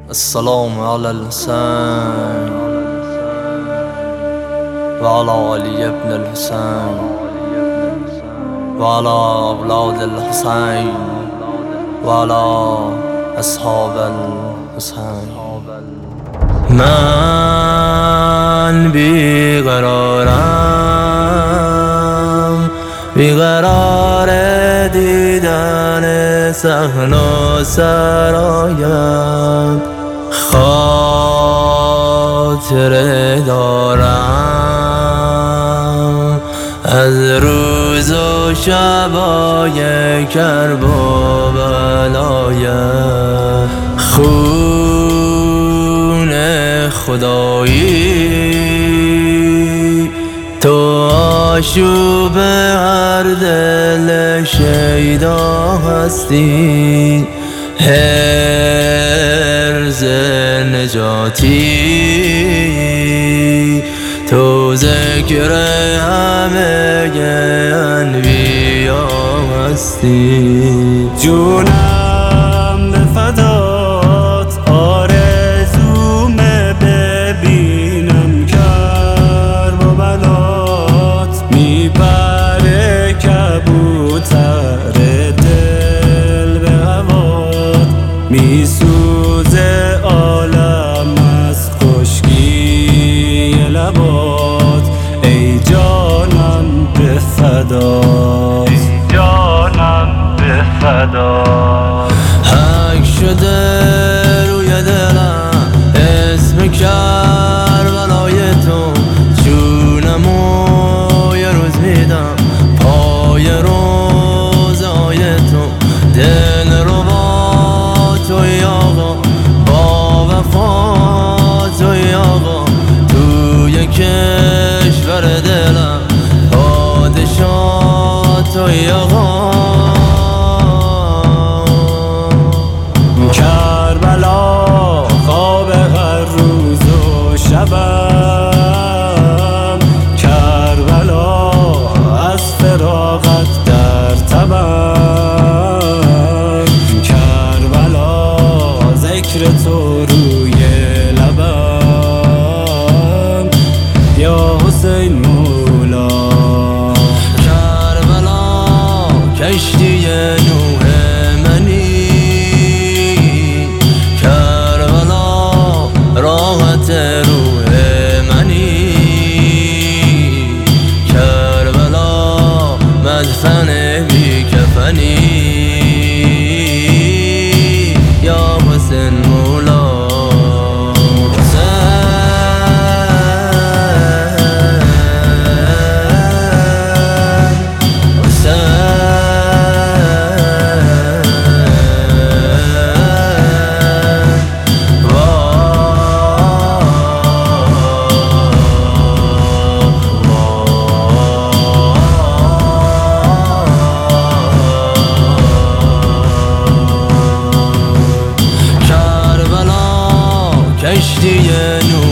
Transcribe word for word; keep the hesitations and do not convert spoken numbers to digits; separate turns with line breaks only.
السلام على الحسين وعلى علي بن الحسين وعلى أولاد الحسين وعلى أصحاب الحسين. من بیقرارم، بیقرار دیدن صحن و سرایت، خاطره دارم از روز و شبای کرب و بلایت. خون خدایی تو آشوب هر دل شیدا هستی، حرز نجاتی تو ذکر همه انبیا هستی.
جونم به فدات، آرزومه ببینم کرب و بلات، میپره کبوتر دل به هوات، میسوزه عالم از خشکی لبات. ای جانم به فدات، ای جانم به فدات.
حک شده روی دلم اسم کربلای تو، جونمو یه روز میدم پای روزای تو. دل رو با توی آقا، با وفا توی آقا، توی کشور دلم پادشاه توی آقا.
کربلا خواب هر روز و شبم، کربلا از فراغت در تبم، کربلا ذکر تو روی لبم، یا حسین مولا.
کربلا کشتی نوح منی، کربلا راحت روح منی، کربلا مدفن بی کفنی، یا حسین مولا. کشتی نوح